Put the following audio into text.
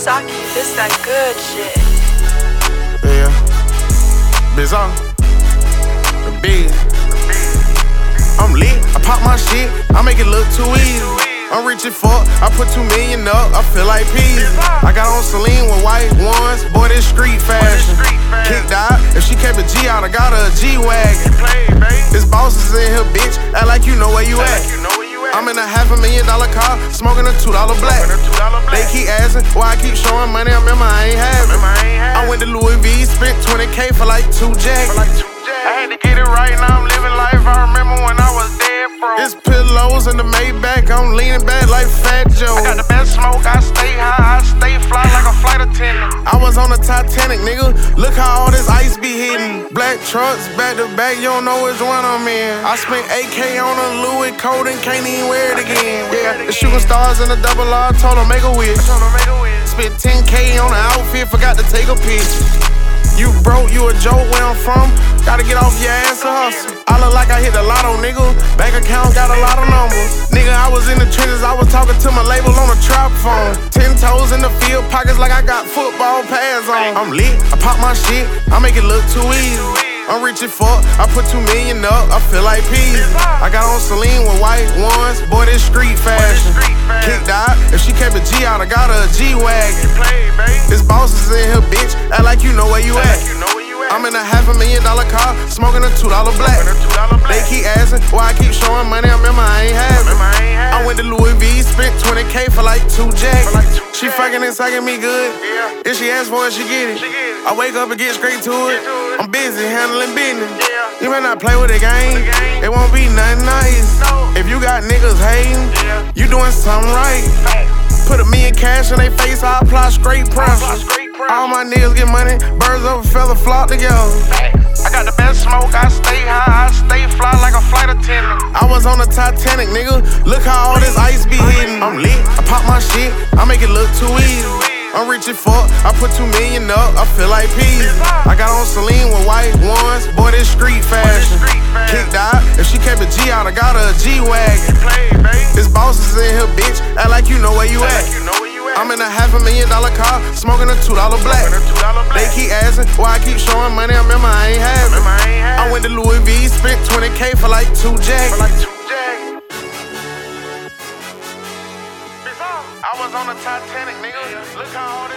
Saki, this that good shit. Yeah. Bizarre. The big. I'm lit. I pop my shit. I make it look too easy. I'm rich as fuck. I put 2 million up. I feel like peas. I got on Celine with white ones. Boy, this street fashion. Kicked out. If she kept a G out, I got her a G-Wagon. This boss is in here, bitch. Act like you know where you at. I'm in a $500,000 car, smoking a $2 black. They keep asking why I keep showing money. I remember I ain't having. I went to Louis V, spent 20K for like 2 jackets. I had to get it right, now I'm living life. I remember when I was dead, bro. It's pillows in the Maybach, I'm leaning back like Fat Joe. I got the best smoke, I stay high, I stay fly like a flight attendant. I was on the Titanic, nigga. Look how all this ice be hitting. Black trucks, back to back, you don't know which one I'm in. I spent 8K on a Louis coat and can't even wear it again. Yeah, the shooting stars in the double R, told them make a wish. Spent 10K on the outfit, forgot to take a picture. You broke, you a joke where I'm from. Gotta get off your ass and hustle. I look like I hit the lotto, nigga. Bank account got a lot of numbers. Nigga, I was in the trenches, I was talking to my label on a trap phone. 10 toes in the field, pockets like I got football pads on. I'm lit, I pop my shit, I make it look too easy. I'm rich as fuck, I put 2 million up, I feel like peas. I got on Celine with white ones, boy, this street fashion. Kicked out, if she kept a G out, I got her a G-Wagon. This boss is in here, bitch, act like you know where you at. I'm in a $500,000 car, smoking a $2 black. They keep asking why I keep showing money, I remember I ain't having. I went to Louis V, spent 20K for like 2 jackets. She fucking and sucking me good. If she asks for it, she get it. I wake up and get straight to it. I'm busy handling business. You better not play with the game. It won't be nothing nice. If you got niggas hating, you doing something right. Put $1 million cash in their face, I apply straight pressure. All my niggas get money, birds of a feather flock together. I got the best smoke, I stay high, I stay fly like a flight attendant. I was on the Titanic, nigga. Look how all this ice be hitting. I'm lit, I pop my shit, I make it look too easy. I'm rich as fuck, I put 2 million up, I feel like peas. I got on Celine with white ones, boy, this street fashion. Kicked out, if she kept a G out, I got her a G-Wagon. This boss is in here, bitch, act like you know where you at. I'm in a $500,000 car, smoking a $2 black. They keep asking why I keep showing money, I remember I ain't having. I went to Louis V, spent 20K for like 2 jackets. I was on the Titanic, nigga. Look how